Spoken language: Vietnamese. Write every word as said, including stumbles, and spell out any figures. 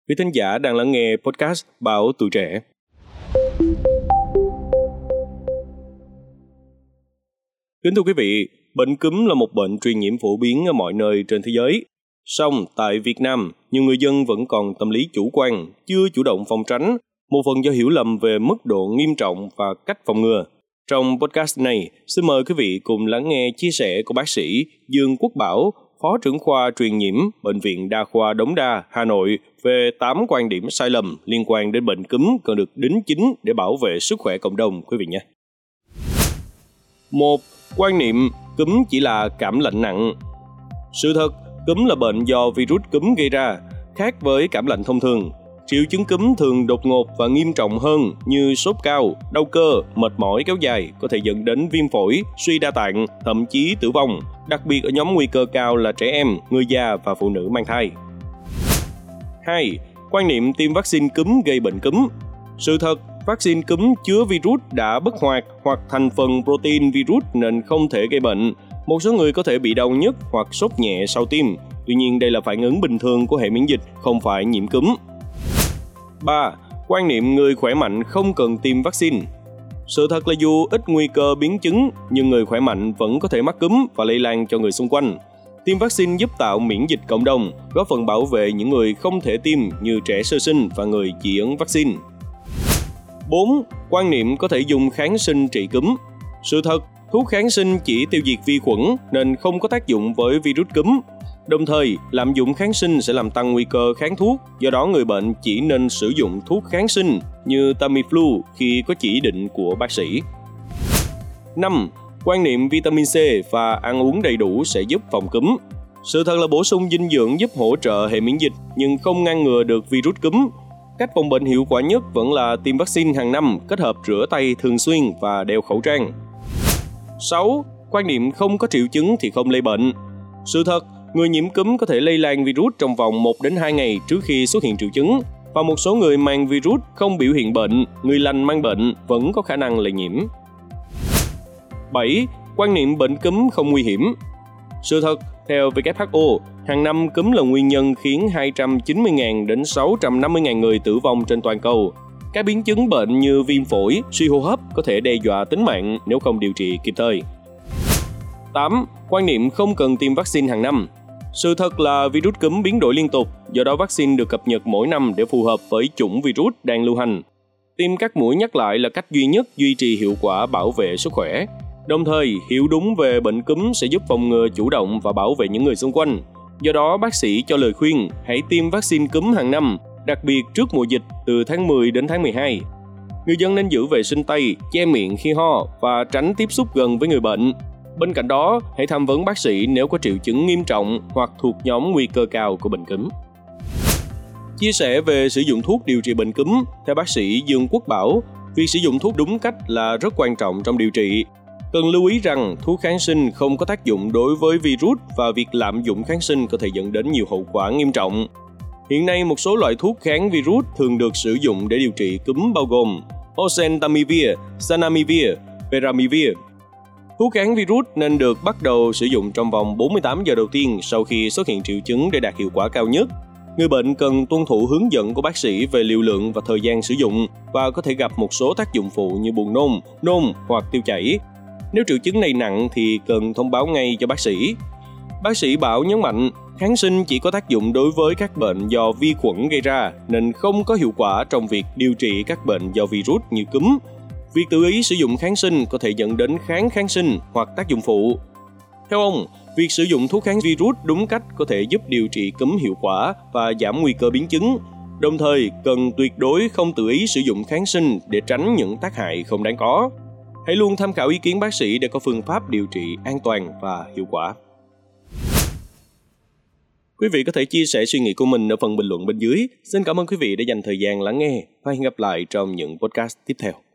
Quý thính giả đang lắng nghe podcast Báo Tuổi Trẻ. Kính thưa quý vị, bệnh cúm là một bệnh truyền nhiễm phổ biến ở mọi nơi trên thế giới. Song tại Việt Nam, nhiều người dân vẫn còn tâm lý chủ quan, chưa chủ động phòng tránh, một phần do hiểu lầm về mức độ nghiêm trọng và cách phòng ngừa. Trong podcast này, xin mời quý vị cùng lắng nghe chia sẻ của bác sĩ Dương Quốc Bảo, Phó trưởng khoa truyền nhiễm Bệnh viện Đa khoa Đống Đa, Hà Nội về tám quan điểm sai lầm liên quan đến bệnh cúm cần được đính chính để bảo vệ sức khỏe cộng đồng quý vị nhé. một. Quan niệm cúm chỉ là cảm lạnh nặng. Sự thật, cúm là bệnh do virus cúm gây ra, khác với cảm lạnh thông thường. Triệu chứng cúm thường đột ngột và nghiêm trọng hơn như sốt cao, đau cơ, mệt mỏi kéo dài có thể dẫn đến viêm phổi, suy đa tạng, thậm chí tử vong, đặc biệt ở nhóm nguy cơ cao là trẻ em, người già và phụ nữ mang thai. hai. Quan niệm tiêm vaccine cúm gây bệnh cúm. Sự thật, vaccine cúm chứa virus đã bất hoạt hoặc thành phần protein virus nên không thể gây bệnh. Một số người có thể bị đau nhức hoặc sốt nhẹ sau tiêm. Tuy nhiên đây là phản ứng bình thường của hệ miễn dịch, không phải nhiễm cúm. ba. Quan niệm người khỏe mạnh không cần tiêm vaccine. Sự thật là dù ít nguy cơ biến chứng, nhưng người khỏe mạnh vẫn có thể mắc cúm và lây lan cho người xung quanh. Tiêm vaccine giúp tạo miễn dịch cộng đồng, góp phần bảo vệ những người không thể tiêm như trẻ sơ sinh và người dị ứng vaccine. bốn. Quan niệm có thể dùng kháng sinh trị cúm. Sự thật, thuốc kháng sinh chỉ tiêu diệt vi khuẩn nên không có tác dụng với virus cúm. Đồng thời, lạm dụng kháng sinh sẽ làm tăng nguy cơ kháng thuốc, do đó người bệnh chỉ nên sử dụng thuốc kháng sinh như Tamiflu khi có chỉ định của bác sĩ. năm. Quan niệm vitamin C và ăn uống đầy đủ sẽ giúp phòng cúm. Sự thật là bổ sung dinh dưỡng giúp hỗ trợ hệ miễn dịch nhưng không ngăn ngừa được virus cúm. Cách phòng bệnh hiệu quả nhất vẫn là tiêm vaccine hàng năm kết hợp rửa tay thường xuyên và đeo khẩu trang. sáu. Quan niệm không có triệu chứng thì không lây bệnh. Sự thật, người nhiễm cúm có thể lây lan virus trong vòng một đến hai ngày trước khi xuất hiện triệu chứng, và một số người mang virus không biểu hiện bệnh, người lành mang bệnh vẫn có khả năng lây nhiễm. bảy. Quan niệm bệnh cúm không nguy hiểm. Sự thật, theo W H O, hàng năm cúm là nguyên nhân khiến hai trăm chín mươi nghìn đến sáu trăm năm mươi nghìn người tử vong trên toàn cầu. Các biến chứng bệnh như viêm phổi, suy hô hấp có thể đe dọa tính mạng nếu không điều trị kịp thời. tám. Quan niệm không cần tiêm vaccine hàng năm. Sự thật là virus cúm biến đổi liên tục, do đó vaccine được cập nhật mỗi năm để phù hợp với chủng virus đang lưu hành. Tiêm các mũi nhắc lại là cách duy nhất duy trì hiệu quả bảo vệ sức khỏe. Đồng thời, hiểu đúng về bệnh cúm sẽ giúp phòng ngừa chủ động và bảo vệ những người xung quanh. Do đó, bác sĩ cho lời khuyên hãy tiêm vaccine cúm hàng năm, đặc biệt trước mùa dịch từ tháng mười đến tháng mười hai. Người dân nên giữ vệ sinh tay, che miệng khi ho và tránh tiếp xúc gần với người bệnh. Bên cạnh đó, hãy tham vấn bác sĩ nếu có triệu chứng nghiêm trọng hoặc thuộc nhóm nguy cơ cao của bệnh cúm. Chia sẻ về sử dụng thuốc điều trị bệnh cúm, theo bác sĩ Dương Quốc Bảo, việc sử dụng thuốc đúng cách là rất quan trọng trong điều trị. Cần lưu ý rằng thuốc kháng sinh không có tác dụng đối với virus và việc lạm dụng kháng sinh có thể dẫn đến nhiều hậu quả nghiêm trọng. Hiện nay, một số loại thuốc kháng virus thường được sử dụng để điều trị cúm bao gồm Oseltamivir, Zanamivir, Peramivir. Thuốc kháng virus nên được bắt đầu sử dụng trong vòng bốn mươi tám giờ đầu tiên sau khi xuất hiện triệu chứng để đạt hiệu quả cao nhất. Người bệnh cần tuân thủ hướng dẫn của bác sĩ về liều lượng và thời gian sử dụng và có thể gặp một số tác dụng phụ như buồn nôn, nôn hoặc tiêu chảy. Nếu triệu chứng này nặng thì cần thông báo ngay cho bác sĩ. Bác sĩ Bảo nhấn mạnh, kháng sinh chỉ có tác dụng đối với các bệnh do vi khuẩn gây ra nên không có hiệu quả trong việc điều trị các bệnh do virus như cúm. Việc tự ý sử dụng kháng sinh có thể dẫn đến kháng kháng sinh hoặc tác dụng phụ. Theo ông, việc sử dụng thuốc kháng virus đúng cách có thể giúp điều trị cúm hiệu quả và giảm nguy cơ biến chứng. Đồng thời, cần tuyệt đối không tự ý sử dụng kháng sinh để tránh những tác hại không đáng có. Hãy luôn tham khảo ý kiến bác sĩ để có phương pháp điều trị an toàn và hiệu quả. Quý vị có thể chia sẻ suy nghĩ của mình ở phần bình luận bên dưới. Xin cảm ơn quý vị đã dành thời gian lắng nghe và hẹn gặp lại trong những podcast tiếp theo.